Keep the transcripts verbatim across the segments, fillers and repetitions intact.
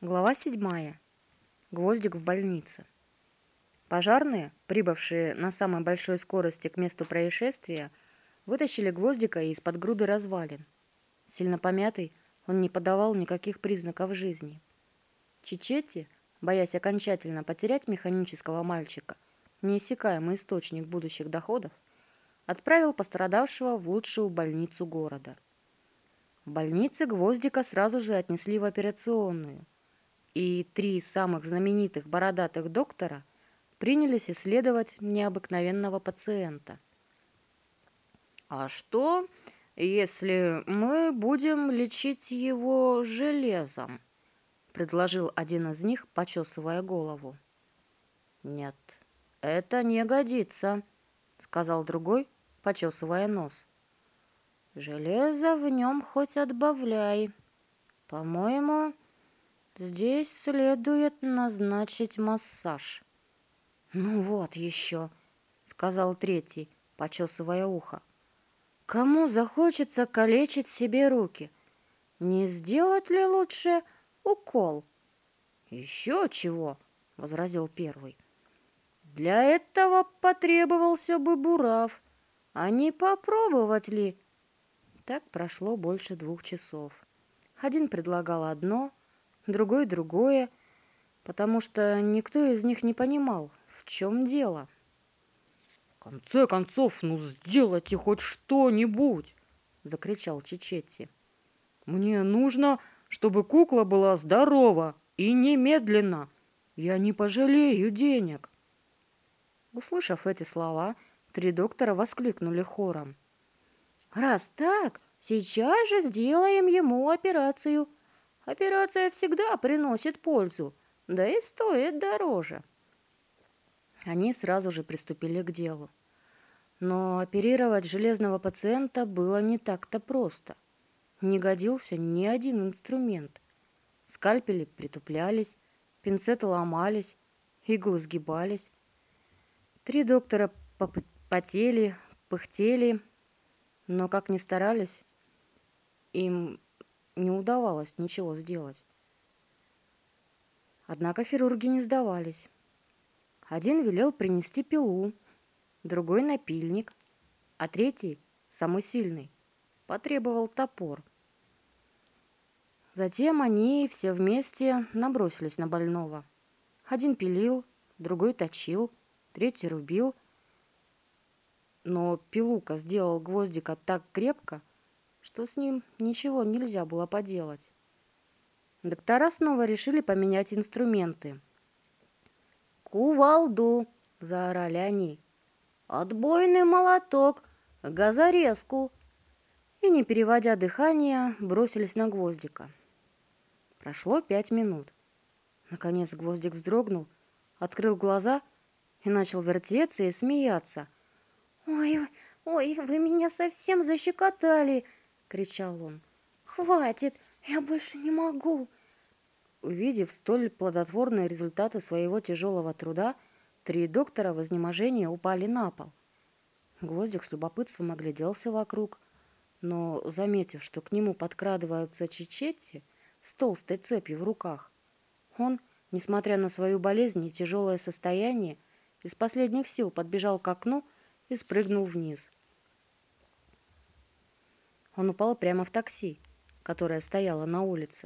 Глава седьмая. Гвоздик в больнице. Пожарные, прибывшие на самой большой скорости к месту происшествия, вытащили Гвоздика из-под груды развалин. Сильно помятый, он не подавал никаких признаков жизни. Чичетти, боясь окончательно потерять механического мальчика, неиссякаемый источник будущих доходов, отправил пострадавшего в лучшую больницу города. В больнице Гвоздика сразу же отнесли в операционную, и три самых знаменитых бородатых доктора принялись исследовать необыкновенного пациента. «А что, если мы будем лечить его железом?» — предложил один из них, почесывая голову. «Нет, это не годится», — сказал другой, почесывая нос. «Железо в нем хоть отбавляй. По-моему, здесь следует назначить массаж». «Ну вот еще», — сказал третий, почесывая ухо. «Кому захочется калечить себе руки? Не сделать ли лучше укол?» «Еще чего», — возразил первый. «Для этого потребовался бы бурав, а не попробовать ли?» Так прошло больше двух часов. Один предлагал одно, другой другое, потому что никто из них не понимал, в чем дело. «В конце концов, ну сделайте хоть что-нибудь!» — закричал Чичетти. «Мне нужно, чтобы кукла была здорова и немедленно. Я не пожалею денег». Услышав эти слова, три доктора воскликнули хором. «Раз так, сейчас же сделаем ему операцию. Операция всегда приносит пользу, да и стоит дороже». Они сразу же приступили к делу. Но оперировать железного пациента было не так-то просто. Не годился ни один инструмент. Скальпели притуплялись, пинцеты ломались, иглы сгибались. Три доктора потели, пыхтели, но как ни старались, им не удавалось ничего сделать. Однако хирурги не сдавались. Один велел принести пилу, другой напильник, а третий, самый сильный, потребовал топор. Затем они все вместе набросились на больного. Один пилил, другой точил, третий рубил. Но пилука сделал Гвоздика так крепко, что с ним ничего нельзя было поделать. Доктора снова решили поменять инструменты. «Кувалду!» — заорали они. «Отбойный молоток! Газорезку!» И, не переводя дыхания, бросились на Гвоздика. Прошло пять минут. Наконец Гвоздик вздрогнул, открыл глаза и начал вертеться и смеяться. «Ой, ой, вы меня совсем защекотали!» — кричал он. «Хватит, я больше не могу!» Увидев столь плодотворные результаты своего тяжелого труда, три доктора в изнеможении упали на пол. Гвоздик с любопытством огляделся вокруг, но, заметив, что к нему подкрадываются Чичетти с толстой цепью в руках, он, несмотря на свою болезнь и тяжелое состояние, из последних сил подбежал к окну и спрыгнул вниз. Он упал прямо в такси, которое стояло на улице.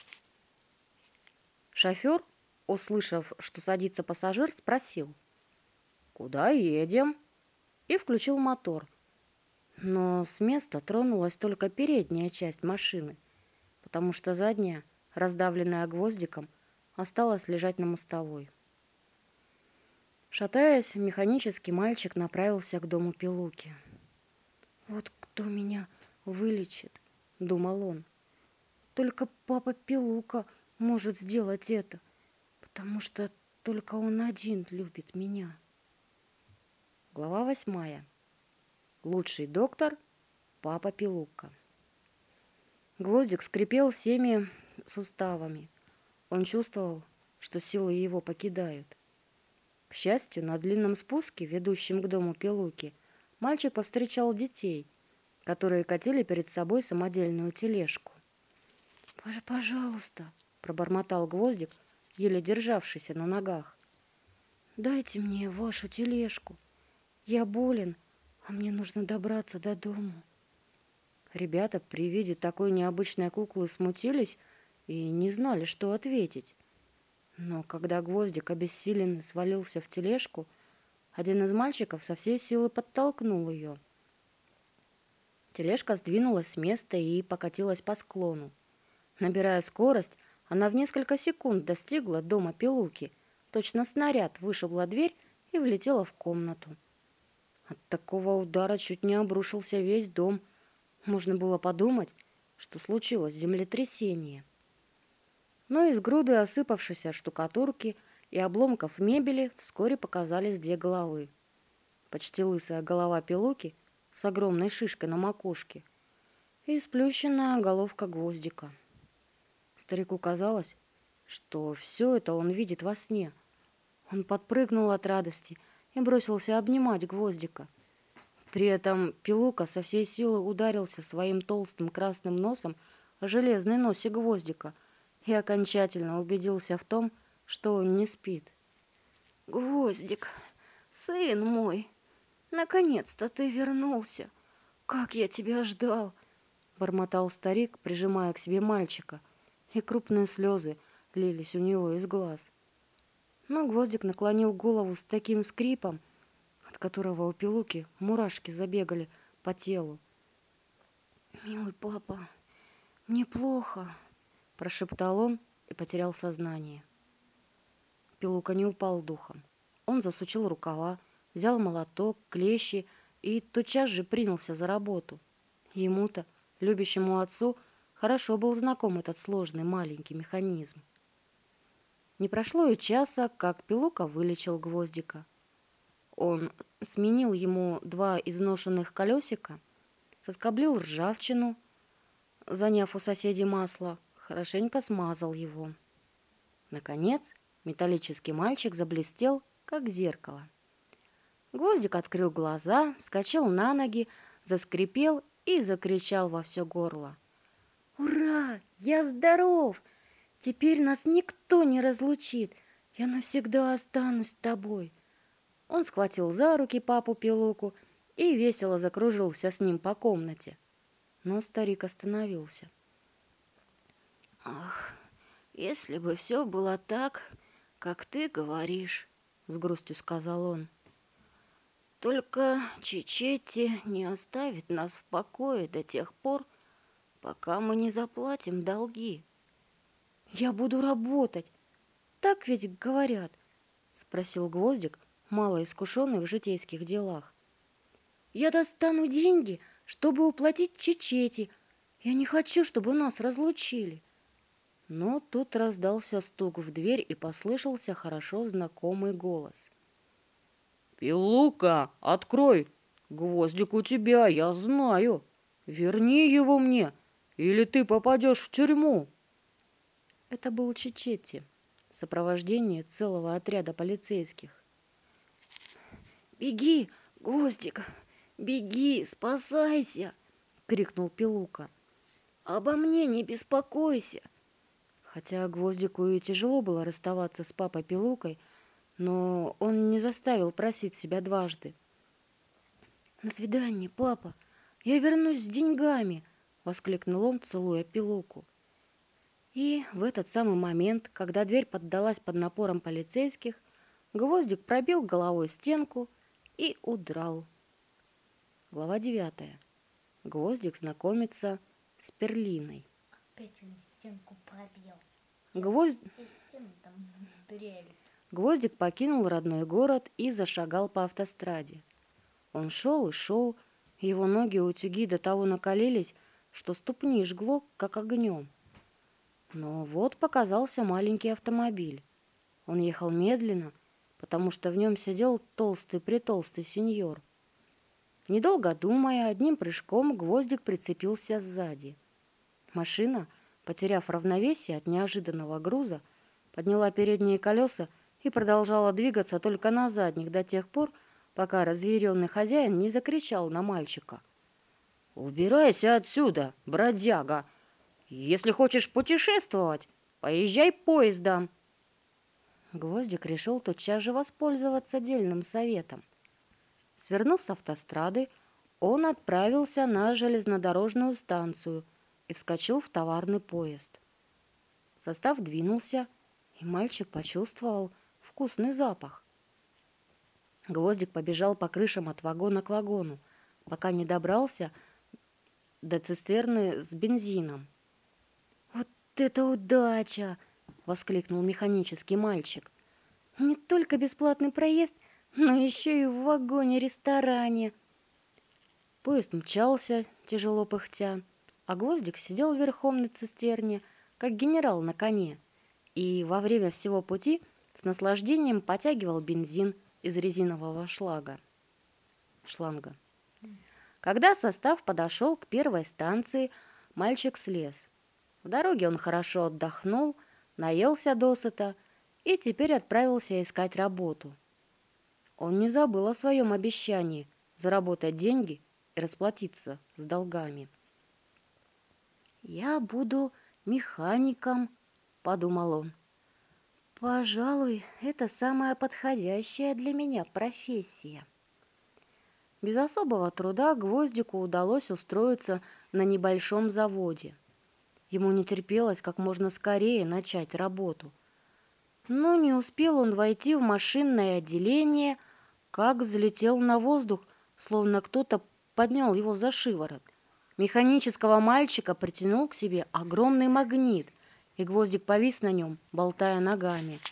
Шофер, услышав, что садится пассажир, спросил: «Куда едем?» и включил мотор. Но с места тронулась только передняя часть машины, потому что задняя, раздавленная Гвоздиком, осталась лежать на мостовой. Шатаясь, механический мальчик направился к дому Пилуки. «Вот кто меня вылечит», — думал он. «Только папа Пилука может сделать это, потому что только он один любит меня». Глава восьмая. Лучший доктор — папа Пилука. Гвоздик скрипел всеми суставами. Он чувствовал, что силы его покидают. К счастью, на длинном спуске, ведущем к дому Пилуки, мальчик повстречал детей, которые катили перед собой самодельную тележку. «Пожалуйста», — пробормотал Гвоздик, еле державшийся на ногах. «Дайте мне вашу тележку. Я болен, а мне нужно добраться до дому». Ребята при виде такой необычной куклы смутились и не знали, что ответить. Но когда Гвоздик обессиленный свалился в тележку, один из мальчиков со всей силы подтолкнул ее. Тележка сдвинулась с места и покатилась по склону. Набирая скорость, она в несколько секунд достигла дома Пилуки. Точно снаряд вышибла дверь и влетела в комнату. От такого удара чуть не обрушился весь дом. Можно было подумать, что случилось землетрясение. Но из груды осыпавшейся штукатурки и обломков мебели вскоре показались две головы. Почти лысая голова Пилуки с огромной шишкой на макушке и сплющенная головка Гвоздика. Старику казалось, что все это он видит во сне. Он подпрыгнул от радости и бросился обнимать Гвоздика. При этом Пилука со всей силы ударился своим толстым красным носом о железный носик Гвоздика и окончательно убедился в том, что он не спит. «Гвоздик, сын мой, наконец-то ты вернулся! Как я тебя ждал!» — бормотал старик, прижимая к себе мальчика, и крупные слезы лились у него из глаз. Но Гвоздик наклонил голову с таким скрипом, от которого у Пилуки мурашки забегали по телу. «Милый папа, мне плохо», — прошептал он и потерял сознание. Пилука не упал духом. Он засучил рукава, взял молоток, клещи и тотчас же принялся за работу. Ему-то, любящему отцу, хорошо был знаком этот сложный маленький механизм. Не прошло и часа, как Пилука вылечил Гвоздика. Он сменил ему два изношенных колесика, соскоблил ржавчину, заняв у соседей масло, хорошенько смазал его. Наконец, металлический мальчик заблестел, как зеркало. Гвоздик открыл глаза, вскочил на ноги, заскрипел и закричал во все горло. «Ура! Я здоров! Теперь нас никто не разлучит! Я навсегда останусь с тобой!» Он схватил за руки папу Пилуку и весело закружился с ним по комнате. Но старик остановился. «Ах, если бы все было так, как ты говоришь», — с грустью сказал он. «Только Чичетти не оставит нас в покое до тех пор, пока мы не заплатим долги». «Я буду работать, так ведь говорят?» — спросил Гвоздик, мало искушенный в житейских делах. «Я достану деньги, чтобы уплатить Чичетти. Я не хочу, чтобы нас разлучили». Но тут раздался стук в дверь и послышался хорошо знакомый голос. «Пилука, открой! Гвоздик у тебя, я знаю. Верни его мне, или ты попадешь в тюрьму». Это был Чичетти в сопровождении целого отряда полицейских. «Беги, Гвоздик, беги, спасайся!» — крикнул Пилука. «Обо мне не беспокойся!» Хотя Гвоздику и тяжело было расставаться с папой Пилукой, но он не заставил просить себя дважды. «На свидание, папа! Я вернусь с деньгами!» — воскликнул он, целуя Пилуку. И в этот самый момент, когда дверь поддалась под напором полицейских, Гвоздик пробил головой стенку и удрал. Глава девятая. Гвоздик знакомится с Перлиной. Опять он стенку пробил. Гвозд... Стены там дырявили. Гвоздик покинул родной город и зашагал по автостраде. Он шел и шел, его ноги-утюги до того накалились, что ступни жгло, как огнем. Но вот показался маленький автомобиль. Он ехал медленно, потому что в нем сидел толстый-притолстый сеньор. Недолго думая, одним прыжком Гвоздик прицепился сзади. Машина, потеряв равновесие от неожиданного груза, подняла передние колеса и продолжала двигаться только на задних до тех пор, пока разъяренный хозяин не закричал на мальчика. «Убирайся отсюда, бродяга! Если хочешь путешествовать, Поезжай поездом!» Гвоздик решил тотчас же воспользоваться дельным советом. Свернув с автострады, он отправился на железнодорожную станцию и вскочил в товарный поезд. Состав двинулся, и мальчик почувствовал вкусный запах. Гвоздик побежал по крышам от вагона к вагону, пока не добрался до цистерны с бензином. «Вот это удача!» — воскликнул механический мальчик. «Не только бесплатный проезд, но еще и в вагоне-ресторане!» Поезд мчался, тяжело пыхтя, а Гвоздик сидел верхом на цистерне, как генерал на коне, и во время всего пути с наслаждением потягивал бензин из резинового шлага. шланга. Когда состав подошел к первой станции, мальчик слез. В дороге он хорошо отдохнул, наелся досыта и теперь отправился искать работу. Он не забыл о своем обещании заработать деньги и расплатиться с долгами. «Я буду механиком», — подумал он. «Пожалуй, это самая подходящая для меня профессия». Без особого труда Гвоздику удалось устроиться на небольшом заводе. Ему не терпелось как можно скорее начать работу. Но не успел он войти в машинное отделение, как взлетел на воздух, словно кто-то поднял его за шиворот. Механического мальчика притянул к себе огромный магнит, и Гвоздик повис на нем, болтая ногами.